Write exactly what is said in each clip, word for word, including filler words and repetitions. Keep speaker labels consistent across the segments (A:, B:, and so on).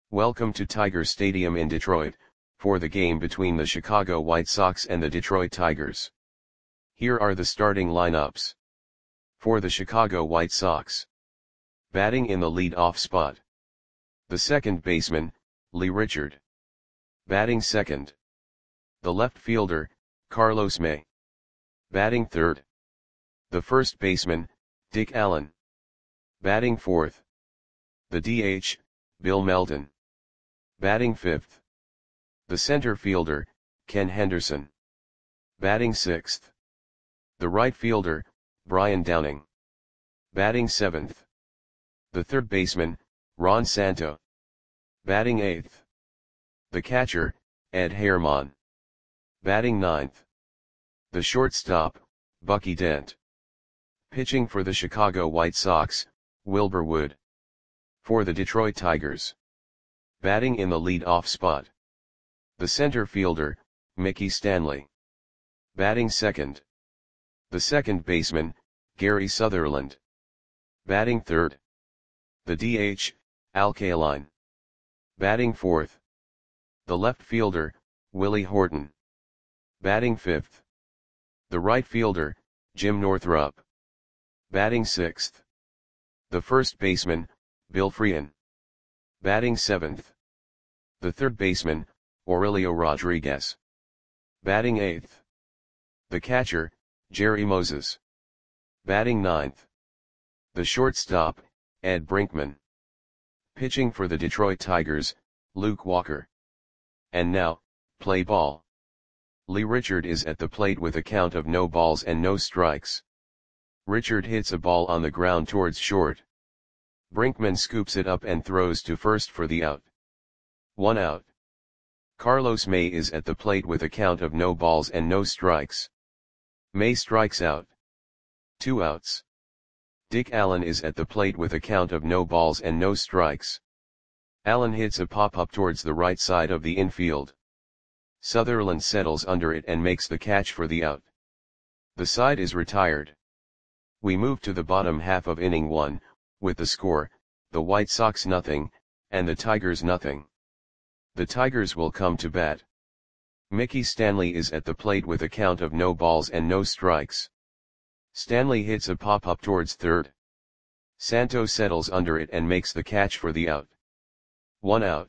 A: Welcome to Tiger Stadium in Detroit, for the game between the Chicago White Sox and the Detroit Tigers. Here are the starting lineups. For the Chicago White Sox. Batting in the lead-off spot. The second baseman, Lee Richard. Batting second. The left fielder, Carlos May. Batting third. The first baseman, Dick Allen. Batting fourth. The D H, Bill Melton. Batting fifth. The center fielder, Ken Henderson. Batting sixth. The right fielder, Brian Downing. Batting seventh. The third baseman, Ron Santo. Batting eighth. The catcher, Ed Herman. Batting ninth. The shortstop, Bucky Dent. Pitching for the Chicago White Sox, Wilbur Wood. For the Detroit Tigers. Batting in the lead-off spot. The center fielder, Mickey Stanley. Batting second. The second baseman, Gary Sutherland. Batting third. The D H, Al Kaline. Batting fourth. The left fielder, Willie Horton. Batting fifth. The right fielder, Jim Northrup. Batting sixth. The first baseman, Bill Freehan. Batting seventh. The third baseman, Aurelio Rodriguez. Batting eighth. The catcher, Jerry Moses. Batting ninth. The shortstop, Ed Brinkman. Pitching for the Detroit Tigers, Luke Walker. And now, play ball. Lee Richard is at the plate with a count of no balls and no strikes. Richard hits a ball on the ground towards short. Brinkman scoops it up and throws to first for the out. One out. Carlos May is at the plate with a count of no balls and no strikes. May strikes out. Two outs. Dick Allen is at the plate with a count of no balls and no strikes. Allen hits a pop-up towards the right side of the infield. Sutherland settles under it and makes the catch for the out. The side is retired. We move to the bottom half of inning one, with the score, the White Sox nothing, and the Tigers nothing. The Tigers will come to bat. Mickey Stanley is at the plate with a count of no balls and no strikes. Stanley hits a pop-up towards third. Santo settles under it and makes the catch for the out. One out.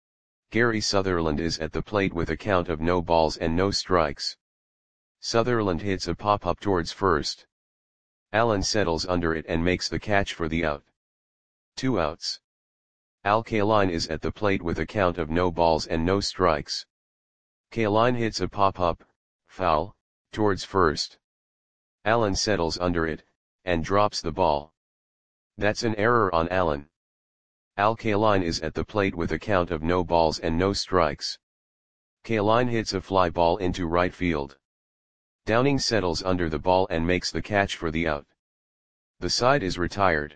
A: Gary Sutherland is at the plate with a count of no balls and no strikes. Sutherland hits a pop-up towards first. Allen settles under it and makes the catch for the out. Two outs. Al Kaline is at the plate with a count of no balls and no strikes. Kaline hits a pop-up, foul, towards first. Allen settles under it, and drops the ball. That's an error on Allen. Al Kaline is at the plate with a count of no balls and no strikes. Kaline hits a fly ball into right field. Downing settles under the ball and makes the catch for the out. The side is retired.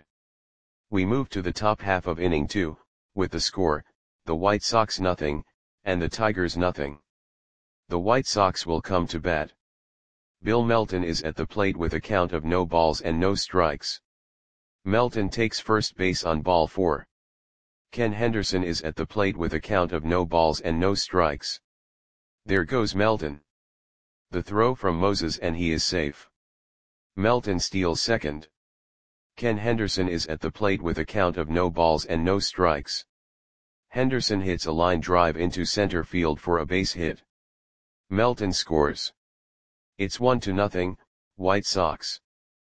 A: We move to the top half of inning two, with the score, the White Sox nothing, and the Tigers nothing. The White Sox will come to bat. Bill Melton is at the plate with a count of no balls and no strikes. Melton takes first base on ball four. Ken Henderson is at the plate with a count of no balls and no strikes. There goes Melton. The throw from Moses and he is safe. Melton steals second. Ken Henderson is at the plate with a count of no balls and no strikes. Henderson hits a line drive into center field for a base hit. Melton scores. It's one to nothing, White Sox.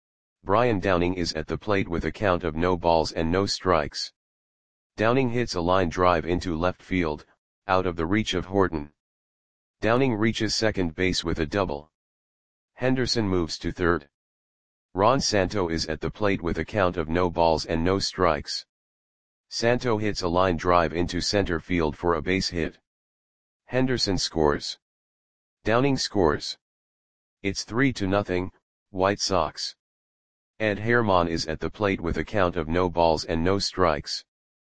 A: Brian Downing is at the plate with a count of no balls and no strikes. Downing hits a line drive into left field, out of the reach of Horton. Downing reaches second base with a double. Henderson moves to third. Ron Santo is at the plate with a count of no balls and no strikes. Santo hits a line drive into center field for a base hit. Henderson scores. Downing scores. It's three to nothing, White Sox. Ed Herman is at the plate with a count of no balls and no strikes.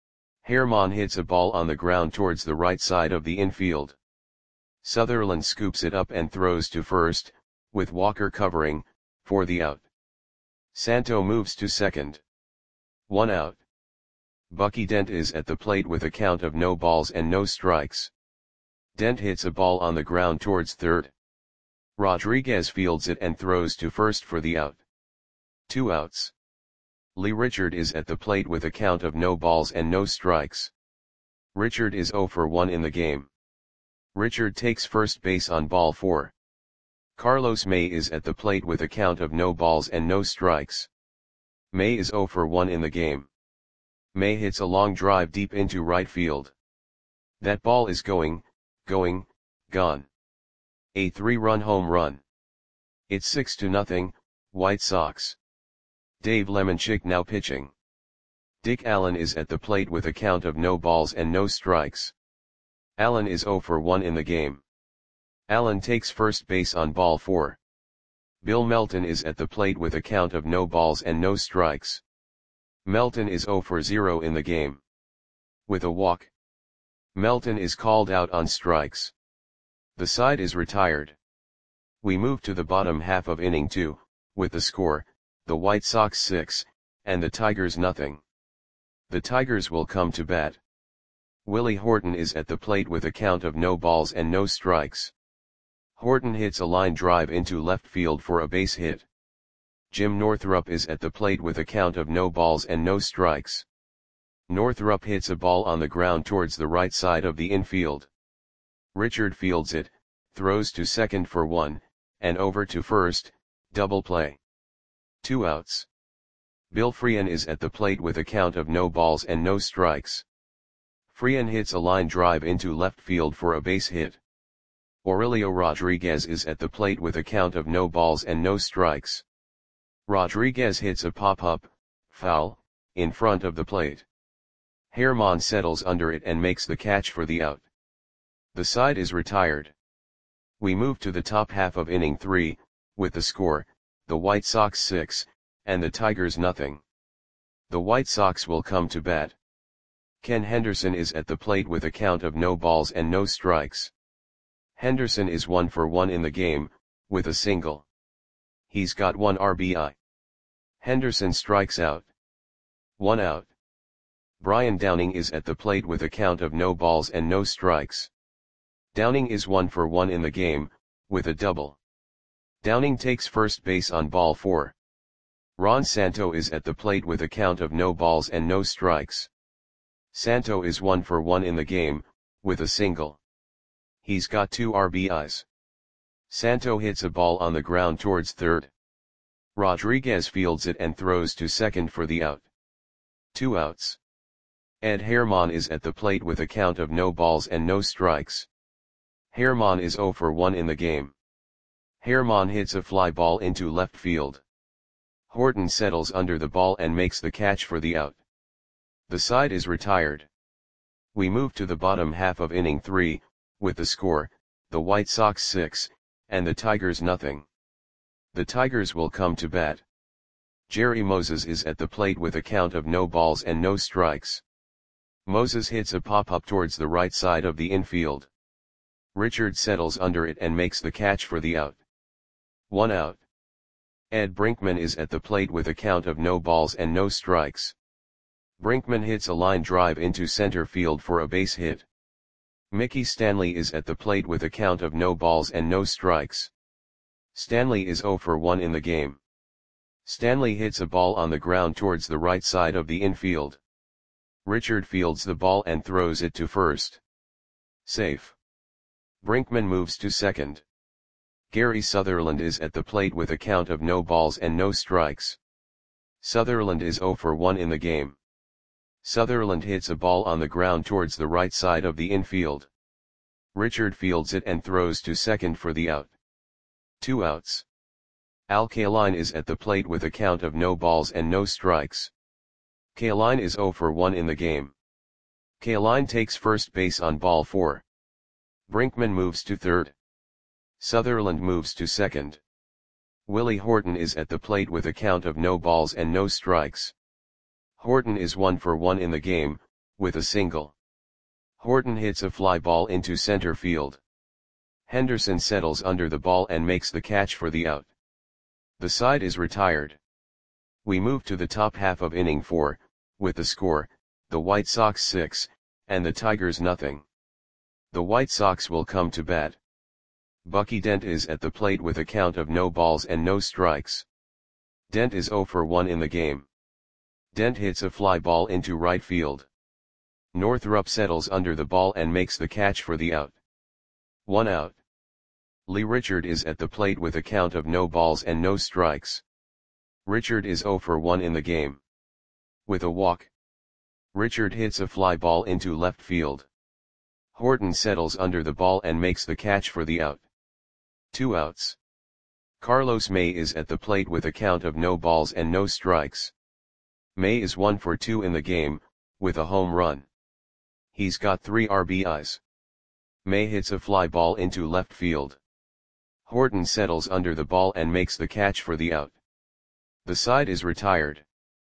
A: Herman hits a ball on the ground towards the right side of the infield. Sutherland scoops it up and throws to first, with Walker covering, for the out. Santo moves to second. One out. Bucky Dent is at the plate with a count of no balls and no strikes. Dent hits a ball on the ground towards third. Rodriguez fields it and throws to first for the out. Two outs. Lee Richard is at the plate with a count of no balls and no strikes. Richard is oh for one in the game. Richard takes first base on ball four. Carlos May is at the plate with a count of no balls and no strikes. May is oh for one in the game. May hits a long drive deep into right field. That ball is going, going, gone. A three-run home run. It's six to nothing, White Sox. Dave Lemanchick now pitching. Dick Allen is at the plate with a count of no balls and no strikes. Allen is oh for one in the game. Allen takes first base on ball four. Bill Melton is at the plate with a count of no balls and no strikes. Melton is oh for zero in the game. With a walk. Melton is called out on strikes. The side is retired. We move to the bottom half of inning two, with the score, the White Sox six, and the Tigers nothing. The Tigers will come to bat. Willie Horton is at the plate with a count of no balls and no strikes. Horton hits a line drive into left field for a base hit. Jim Northrup is at the plate with a count of no balls and no strikes. Northrup hits a ball on the ground towards the right side of the infield. Richard fields it, throws to second for one, and over to first, double play. Two outs. Bill Freehan is at the plate with a count of no balls and no strikes. Freehan hits a line drive into left field for a base hit. Aurelio Rodriguez is at the plate with a count of no balls and no strikes. Rodriguez hits a pop-up, foul, in front of the plate. Herman settles under it and makes the catch for the out. The side is retired. We move to the top half of inning three, with the score, the White Sox six, and the Tigers nothing. The White Sox will come to bat. Ken Henderson is at the plate with a count of no balls and no strikes. Henderson is one for one in the game, with a single. He's got one R B I. Henderson strikes out. One out. Brian Downing is at the plate with a count of no balls and no strikes. Downing is one for one in the game, with a double. Downing takes first base on ball four. Ron Santo is at the plate with a count of no balls and no strikes. Santo is one for one in the game, with a single. He's got two R B Is. Santo hits a ball on the ground towards third. Rodriguez fields it and throws to second for the out. Two outs. Ed Herman is at the plate with a count of no balls and no strikes. Herman is oh for one in the game. Herman hits a fly ball into left field. Horton settles under the ball and makes the catch for the out. The side is retired. We move to the bottom half of inning three, with the score, the White Sox six, and the Tigers nothing. The Tigers will come to bat. Jerry Moses is at the plate with a count of no balls and no strikes. Moses hits a pop-up towards the right side of the infield. Richard settles under it and makes the catch for the out. One out. Ed Brinkman is at the plate with a count of no balls and no strikes. Brinkman hits a line drive into center field for a base hit. Mickey Stanley is at the plate with a count of no balls and no strikes. Stanley is oh for one in the game. Stanley hits a ball on the ground towards the right side of the infield. Richard fields the ball and throws it to first. Safe. Brinkman moves to second. Gary Sutherland is at the plate with a count of no balls and no strikes. Sutherland is oh for one in the game. Sutherland hits a ball on the ground towards the right side of the infield. Richard fields it and throws to second for the out. Two outs. Al Kaline is at the plate with a count of no balls and no strikes. Kaline is oh for one in the game. Kaline takes first base on ball four. Brinkman moves to third. Sutherland moves to second. Willie Horton is at the plate with a count of no balls and no strikes. Horton is one for one in the game, with a single. Horton hits a fly ball into center field. Henderson settles under the ball and makes the catch for the out. The side is retired. We move to the top half of inning four, with the score, the White Sox six, and the Tigers nothing. The White Sox will come to bat. Bucky Dent is at the plate with a count of no balls and no strikes. Dent is oh for one in the game. Dent hits a fly ball into right field. Northrup settles under the ball and makes the catch for the out. One out. Lee Richard is at the plate with a count of no balls and no strikes. Richard is oh for one in the game. With a walk. Richard hits a fly ball into left field. Horton settles under the ball and makes the catch for the out. Two outs. Carlos May is at the plate with a count of no balls and no strikes. May is one for two in the game, with a home run. He's got three R B Is. May hits a fly ball into left field. Horton settles under the ball and makes the catch for the out. The side is retired.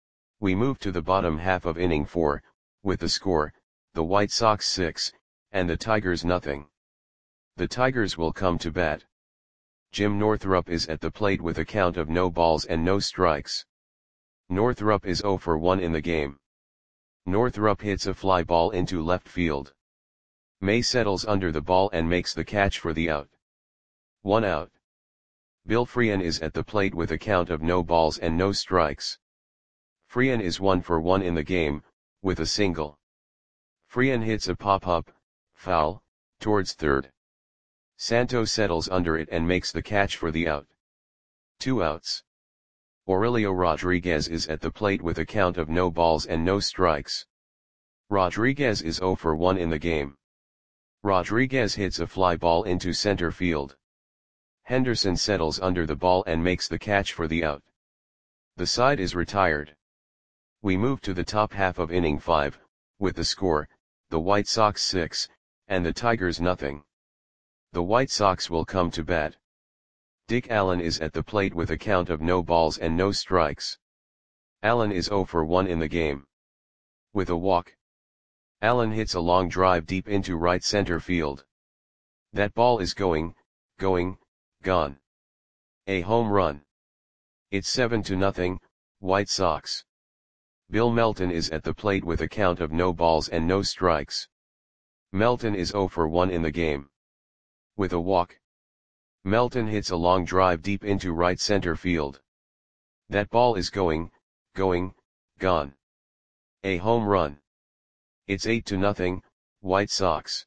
A: We move to the bottom half of inning four, with the score, the White Sox six, and the Tigers nothing. The Tigers will come to bat. Jim Northrup is at the plate with a count of no balls and no strikes. Northrup is oh for one in the game. Northrup hits a fly ball into left field. May settles under the ball and makes the catch for the out. One out. Bill Freehan is at the plate with a count of no balls and no strikes. Freehan is one for one in the game, with a single. Freehan hits a pop-up, foul, towards third. Santo settles under it and makes the catch for the out. Two outs. Aurelio Rodriguez is at the plate with a count of no balls and no strikes. Rodriguez is oh for one in the game. Rodriguez hits a fly ball into center field. Henderson settles under the ball and makes the catch for the out. The side is retired. We move to the top half of inning five, with the score, the White Sox six, and the Tigers nothing. The White Sox will come to bat. Dick Allen is at the plate with a count of no balls and no strikes. Allen is oh for one in the game. With a walk. Allen hits a long drive deep into right center field. That ball is going, going, gone. A home run. It's seven to nothing, White Sox. Bill Melton is at the plate with a count of no balls and no strikes. Melton is oh for one in the game. With a walk. Melton hits a long drive deep into right center field. That ball is going, going, gone. A home run. It's eight to nothing, White Sox.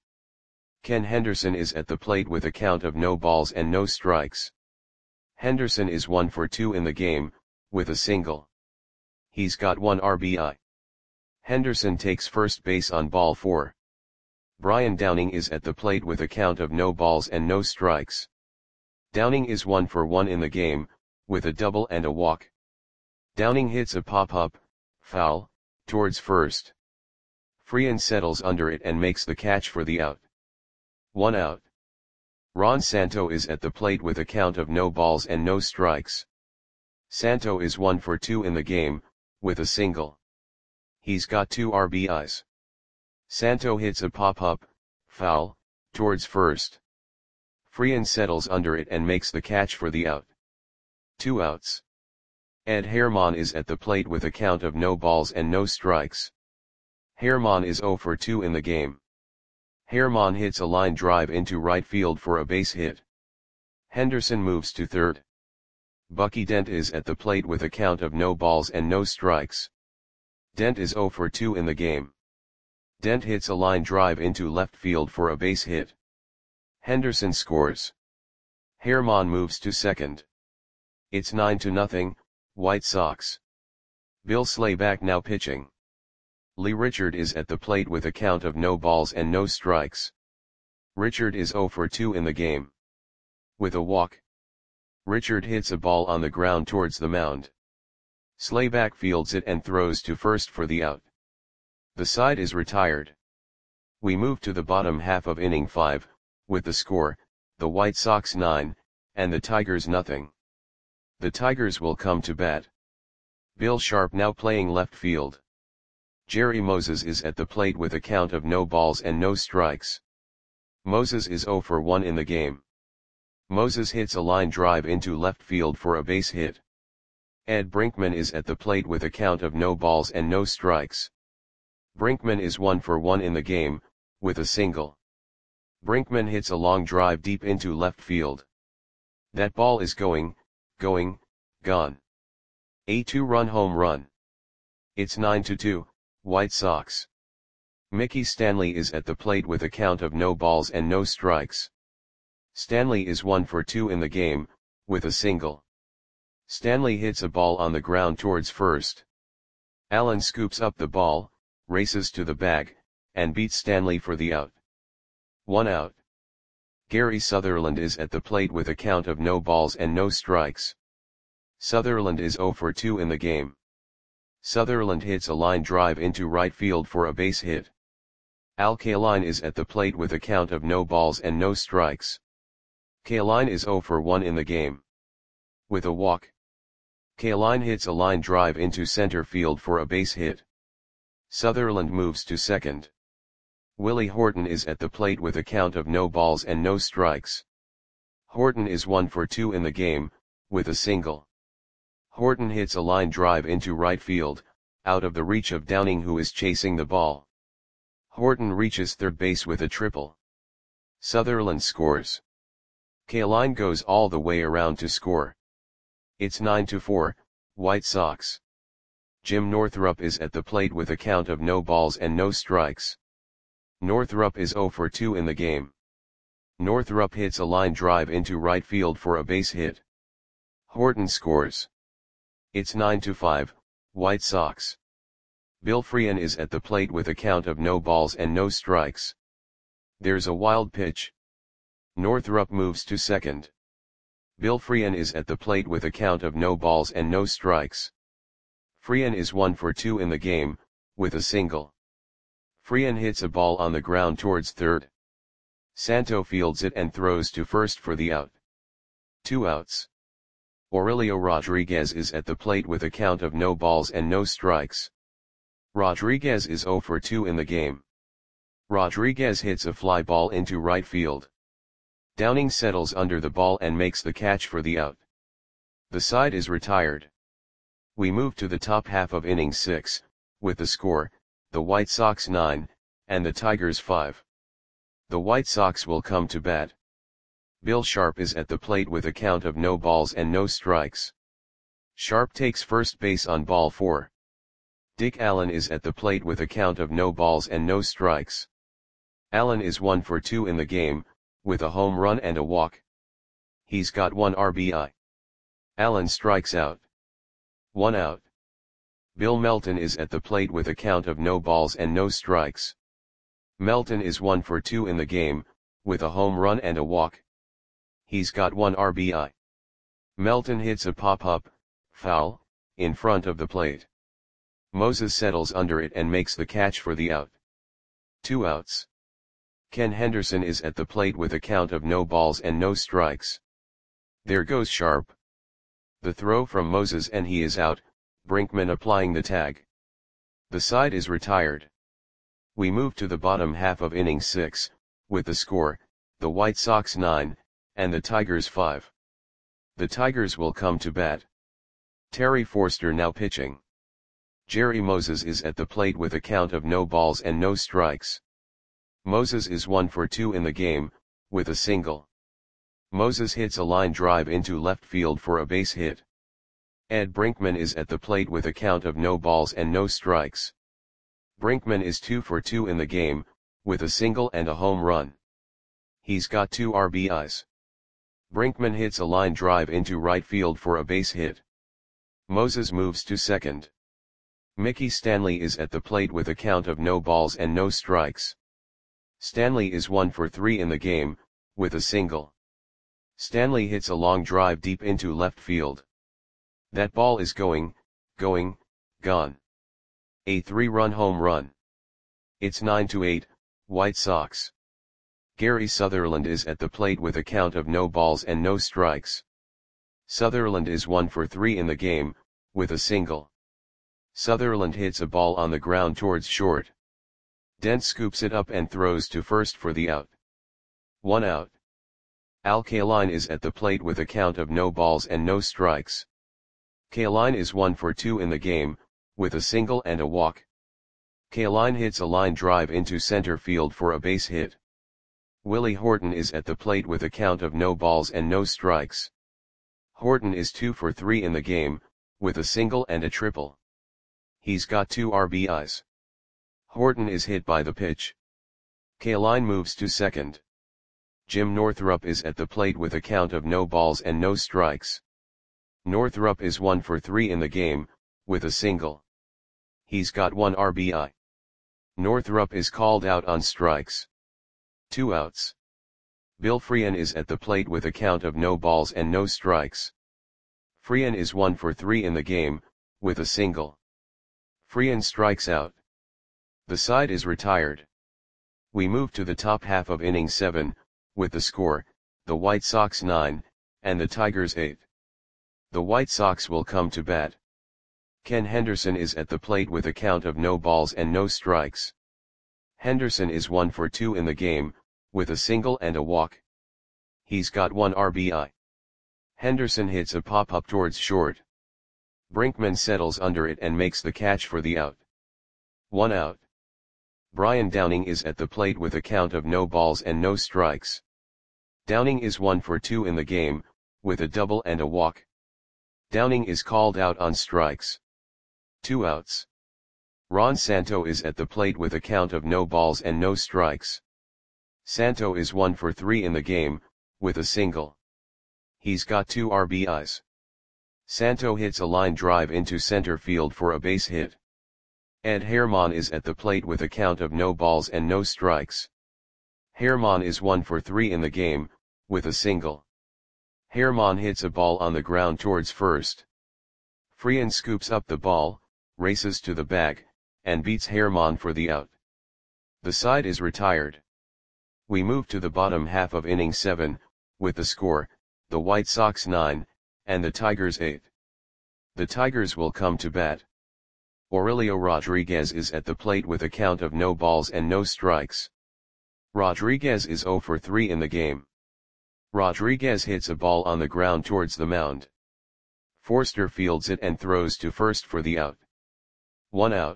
A: Ken Henderson is at the plate with a count of no balls and no strikes. Henderson is one for two in the game, with a single. He's got one R B I. Henderson takes first base on ball four. Brian Downing is at the plate with a count of no balls and no strikes. Downing is one for one in the game, with a double and a walk. Downing hits a pop-up, foul, towards first. Freehan settles under it and makes the catch for the out. One out. Ron Santo is at the plate with a count of no balls and no strikes. Santo is one for two in the game, with a single. He's got two R B Is. Santo hits a pop-up, foul, towards first. Freehan settles under it and makes the catch for the out. Two outs. Ed Herman is at the plate with a count of no balls and no strikes. Herman is oh for two in the game. Herman hits a line drive into right field for a base hit. Henderson moves to third. Bucky Dent is at the plate with a count of no balls and no strikes. Dent is oh for two in the game. Dent hits a line drive into left field for a base hit. Henderson scores. Herman moves to second. It's nine to nothing, White Sox. Bill Slayback now pitching. Lee Richard is at the plate with a count of no balls and no strikes. Richard is oh for two in the game. With a walk. Richard hits a ball on the ground towards the mound. Slayback fields it and throws to first for the out. The side is retired. We move to the bottom half of inning five, with the score, the White Sox nine, and the Tigers nothing. The Tigers will come to bat. Bill Sharp now playing left field. Jerry Moses is at the plate with a count of no balls and no strikes. Moses is oh for one in the game. Moses hits a line drive into left field for a base hit. Ed Brinkman is at the plate with a count of no balls and no strikes. Brinkman is one for one in the game, with a single. Brinkman hits a long drive deep into left field. That ball is going, going, gone. A two-run home run. It's nine to two, White Sox. Mickey Stanley is at the plate with a count of no balls and no strikes. Stanley is one for two in the game, with a single. Stanley hits a ball on the ground towards first. Allen scoops up the ball, races to the bag, and beats Stanley for the out. One out. Gary Sutherland is at the plate with a count of no balls and no strikes. Sutherland is zero for two in the game. Sutherland hits a line drive into right field for a base hit. Al Kaline is at the plate with a count of no balls and no strikes. Kaline is zero for one in the game. With a walk. Kaline hits a line drive into center field for a base hit. Sutherland moves to second. Willie Horton is at the plate with a count of no balls and no strikes. Horton is one for two in the game, with a single. Horton hits a line drive into right field, out of the reach of Downing, who is chasing the ball. Horton reaches third base with a triple. Sutherland scores. Kaline goes all the way around to score. It's nine to four, White Sox. Jim Northrup is at the plate with a count of no balls and no strikes. Northrup is zero for two in the game. Northrup hits a line drive into right field for a base hit. Horton scores. It's nine to five, White Sox. Bill Freehan is at the plate with a count of no balls and no strikes. There's a wild pitch. Northrup moves to second. Bill Freehan is at the plate with a count of no balls and no strikes. Freehan is one for two in the game, with a single. Freehan hits a ball on the ground towards third. Santo fields it and throws to first for the out. Two outs. Aurelio Rodriguez is at the plate with a count of no balls and no strikes. Rodriguez is zero for two in the game. Rodriguez hits a fly ball into right field. Downing settles under the ball and makes the catch for the out. The side is retired. We move to the top half of inning six, with the score, the White Sox nine, and the Tigers five. The White Sox will come to bat. Bill Sharp is at the plate with a count of no balls and no strikes. Sharp takes first base on ball four. Dick Allen is at the plate with a count of no balls and no strikes. Allen is one for two in the game, with a home run and a walk. He's got one R B I. Allen strikes out. One out. Bill Melton is at the plate with a count of no balls and no strikes. Melton is one for two in the game, with a home run and a walk. He's got one R B I. Melton hits a pop-up, foul, in front of the plate. Moses settles under it and makes the catch for the out. Two outs. Ken Henderson is at the plate with a count of no balls and no strikes. There goes Sharp. The throw from Moses and he is out, Brinkman applying the tag. The side is retired. We move to the bottom half of inning six, with the score, the White Sox nine, and the Tigers five. The Tigers will come to bat. Terry Forster now pitching. Jerry Moses is at the plate with a count of no balls and no strikes. Moses is one for two in the game, with a single. Moses hits a line drive into left field for a base hit. Ed Brinkman is at the plate with a count of no balls and no strikes. Brinkman is two for two in the game, with a single and a home run. He's got two R B Is. Brinkman hits a line drive into right field for a base hit. Moses moves to second. Mickey Stanley is at the plate with a count of no balls and no strikes. Stanley is one for three in the game, with a single. Stanley hits a long drive deep into left field. That ball is going, going, gone. A three-run home run. It's nine to eight, White Sox. Gary Sutherland is at the plate with a count of no balls and no strikes. Sutherland is one for three in the game, with a single. Sutherland hits a ball on the ground towards short. Dent scoops it up and throws to first for the out. One out. Al Kaline is at the plate with a count of no balls and no strikes. Kaline is one for two in the game, with a single and a walk. Kaline hits a line drive into center field for a base hit. Willie Horton is at the plate with a count of no balls and no strikes. Horton is two for three in the game, with a single and a triple. He's got two R B Is. Horton is hit by the pitch. Kaline moves to second. Jim Northrup is at the plate with a count of no balls and no strikes. Northrup is one for three in the game, with a single. He's got one R B I. Northrup is called out on strikes. Two outs. Bill Freehan is at the plate with a count of no balls and no strikes. Freehan is one for three in the game, with a single. Freehan strikes out. The side is retired. We move to the top half of inning seven, with the score, the White Sox nine, and the Tigers eight. The White Sox will come to bat. Ken Henderson is at the plate with a count of no balls and no strikes. Henderson is one for two in the game, with a single and a walk. He's got one R B I. Henderson hits a pop-up towards short. Brinkman settles under it and makes the catch for the out. One out. Brian Downing is at the plate with a count of no balls and no strikes. Downing is one for two in the game, with a double and a walk. Downing is called out on strikes. Two outs. Ron Santo is at the plate with a count of no balls and no strikes. Santo is one for three in the game, with a single. He's got two R B Is. Santo hits a line drive into center field for a base hit. Ed Herman is at the plate with a count of no balls and no strikes. Herman is one for three in the game, with a single. Herman hits a ball on the ground towards first. Freehan scoops up the ball, races to the bag, and beats Herman for the out. The side is retired. We move to the bottom half of inning seven, with the score, the White Sox nine, and the Tigers eight. The Tigers will come to bat. Aurelio Rodriguez is at the plate with a count of no balls and no strikes. Rodriguez is zero for three in the game. Rodriguez hits a ball on the ground towards the mound. Forster fields it and throws to first for the out. One out.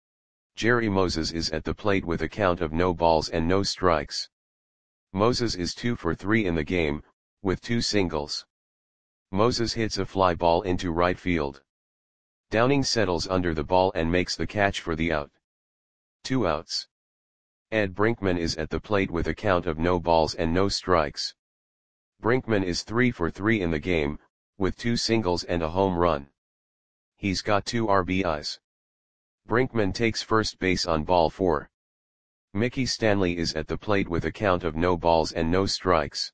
A: Jerry Moses is at the plate with a count of no balls and no strikes. Moses is two for three in the game, with two singles. Moses hits a fly ball into right field. Downing settles under the ball and makes the catch for the out. Two outs. Ed Brinkman is at the plate with a count of no balls and no strikes. Brinkman is three for three in the game, with two singles and a home run. He's got two R B Is. Brinkman takes first base on ball four. Mickey Stanley is at the plate with a count of no balls and no strikes.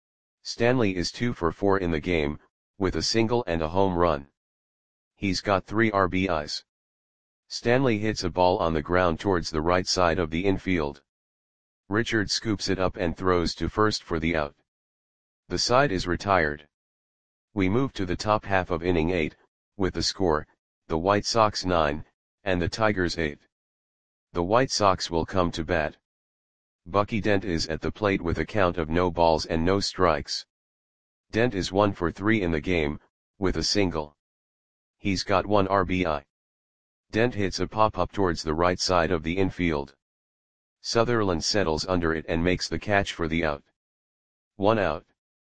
A: Stanley is two for four in the game, with a single and a home run. He's got three R B Is. Stanley hits a ball on the ground towards the right side of the infield. Richard scoops it up and throws to first for the out. The side is retired. We move to the top half of inning eight, with the score, the White Sox nine, and the Tigers eight. The White Sox will come to bat. Bucky Dent is at the plate with a count of no balls and no strikes. Dent is one for three in the game, with a single. He's got one R B I. Dent hits a pop-up towards the right side of the infield. Sutherland settles under it and makes the catch for the out. One out.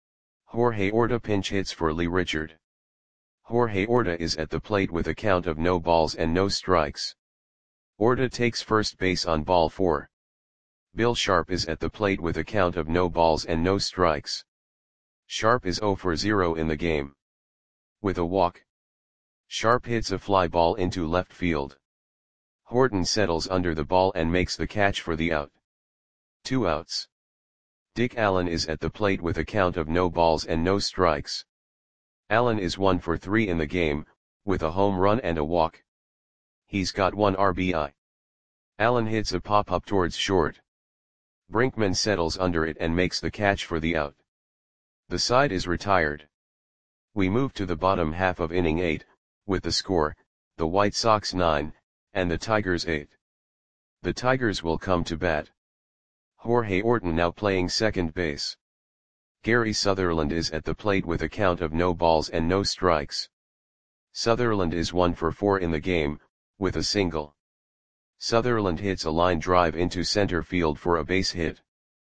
A: Jorge Orta pinch hits for Lee Richard. Jorge Orta is at the plate with a count of no balls and no strikes. Orta takes first base on ball four. Bill Sharp is at the plate with a count of no balls and no strikes. Sharp is zero for zero in the game. With a walk. Sharp hits a fly ball into left field. Horton settles under the ball and makes the catch for the out. Two outs. Dick Allen is at the plate with a count of no balls and no strikes. Allen is one for three in the game, with a home run and a walk. He's got one R B I. Allen hits a pop-up towards short. Brinkman settles under it and makes the catch for the out. The side is retired. We move to the bottom half of inning eight, with the score, the White Sox nine, and the Tigers eight. The Tigers will come to bat. Jorge Orton now playing second base. Gary Sutherland is at the plate with a count of no balls and no strikes. Sutherland is one for four in the game, with a single. Sutherland hits a line drive into center field for a base hit.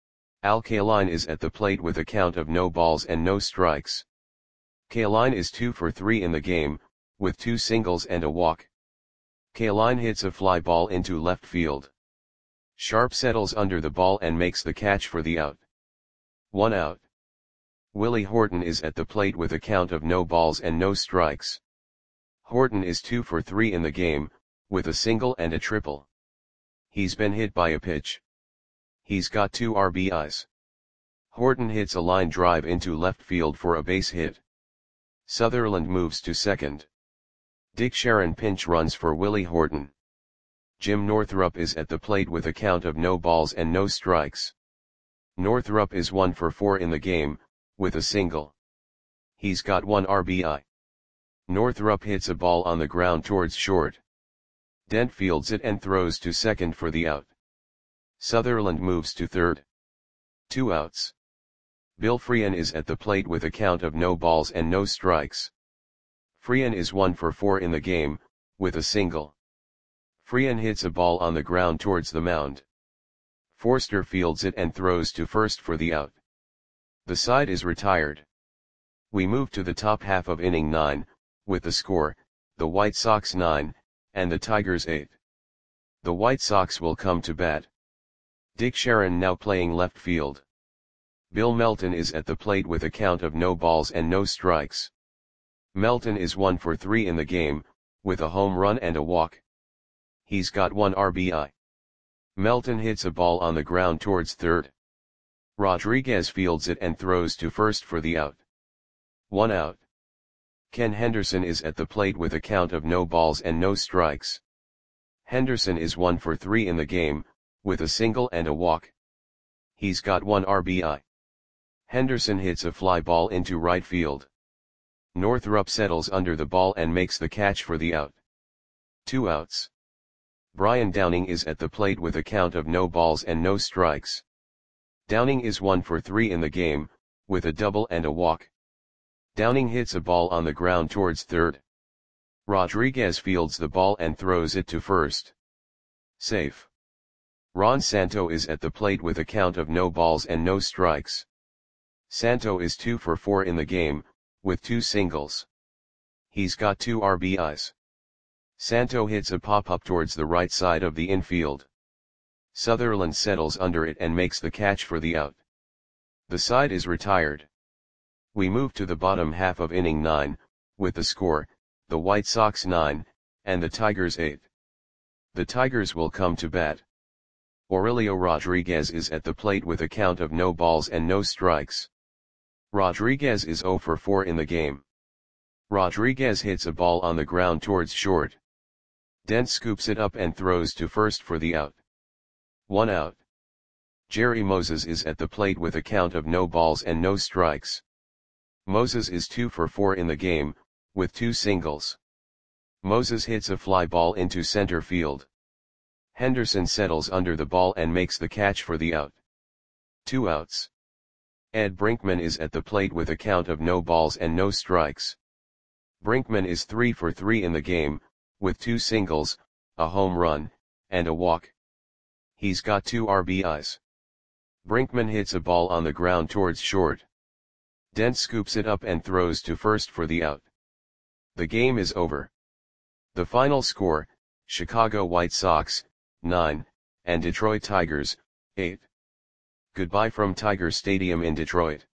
A: Al Kaline is at the plate with a count of no balls and no strikes. Kaline is two for three in the game, with two singles and a walk. Kaline hits a fly ball into left field. Sharp settles under the ball and makes the catch for the out. One out. Willie Horton is at the plate with a count of no balls and no strikes. Horton is two for three in the game, with a single and a triple. He's been hit by a pitch. He's got two R B Is. Horton hits a line drive into left field for a base hit. Sutherland moves to second. Dick Sharon pinch runs for Willie Horton. Jim Northrup is at the plate with a count of no balls and no strikes. Northrup is one for four in the game, with a single. He's got one R B I. Northrup hits a ball on the ground towards short. Dent fields it and throws to second for the out. Sutherland moves to third. Two outs. Bill Freehan is at the plate with a count of no balls and no strikes. Freehan is one for four in the game, with a single. Freehan hits a ball on the ground towards the mound. Forster fields it and throws to first for the out. The side is retired. We move to the top half of inning nine, with the score, the White Sox nine, and the Tigers eight. The White Sox will come to bat. Dick Sharon now playing left field. Bill Melton is at the plate with a count of no balls and no strikes. Melton is one for three in the game, with a home run and a walk. He's got one R B I. Melton hits a ball on the ground towards third. Rodriguez fields it and throws to first for the out. One out. Ken Henderson is at the plate with a count of no balls and no strikes. Henderson is one for three in the game, with a single and a walk. He's got one R B I. Henderson hits a fly ball into right field. Northrup settles under the ball and makes the catch for the out. Two outs. Brian Downing is at the plate with a count of no balls and no strikes. Downing is one for three in the game, with a double and a walk. Downing hits a ball on the ground towards third. Rodriguez fields the ball and throws it to first. Safe. Ron Santo is at the plate with a count of no balls and no strikes. Santo is two for four in the game, with two singles. He's got two R B Is. Santo hits a pop-up towards the right side of the infield. Sutherland settles under it and makes the catch for the out. The side is retired. We move to the bottom half of inning nine, with the score, the White Sox nine, and the Tigers eight. The Tigers will come to bat. Aurelio Rodriguez is at the plate with a count of no balls and no strikes. Rodriguez is zero for four in the game. Rodriguez hits a ball on the ground towards short. Dent scoops it up and throws to first for the out. One out. Jerry Moses is at the plate with a count of no balls and no strikes. Moses is two for four in the game, with two singles. Moses hits a fly ball into center field. Henderson settles under the ball and makes the catch for the out. Two outs. Ed Brinkman is at the plate with a count of no balls and no strikes. Brinkman is three for three in the game, with two singles, a home run, and a walk. He's got two R B Is. Brinkman hits a ball on the ground towards short. Dent scoops it up and throws to first for the out. The game is over. The final score, Chicago White Sox, nine, and Detroit Tigers, eight. Goodbye from Tiger Stadium in Detroit.